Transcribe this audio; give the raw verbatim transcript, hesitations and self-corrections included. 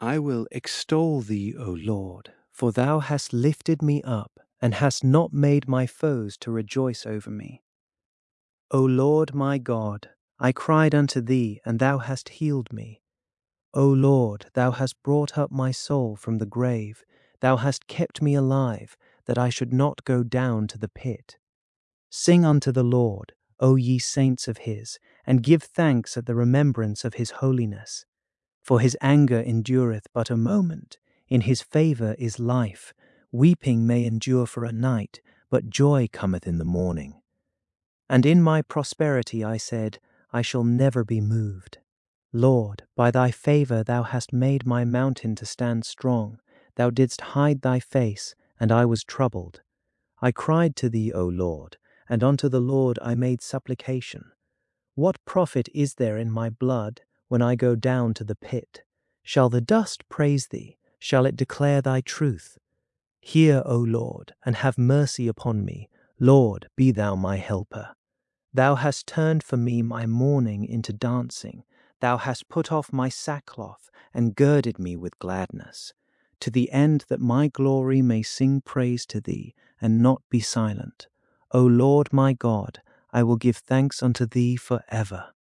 I will extol thee, O Lord, for thou hast lifted me up, and hast not made my foes to rejoice over me. O Lord my God, I cried unto thee, and thou hast healed me. O Lord, thou hast brought up my soul from the grave, thou hast kept me alive, that I should not go down to the pit. Sing unto the Lord, O ye saints of his, and give thanks at the remembrance of his holiness. For his anger endureth but a moment, in his favour is life. Weeping may endure for a night, but joy cometh in the morning. And in my prosperity I said, I shall never be moved. Lord, by thy favour thou hast made my mountain to stand strong. Thou didst hide thy face, and I was troubled. I cried to thee, O Lord, and unto the Lord I made supplication. What profit is there in my blood when I go down to the pit? Shall the dust praise thee? Shall it declare thy truth? Hear, O Lord, and have mercy upon me. Lord, be thou my helper. Thou hast turned for me my mourning into dancing. Thou hast put off my sackcloth and girded me with gladness, to the end that my glory may sing praise to thee and not be silent. O Lord my God, I will give thanks unto thee for ever.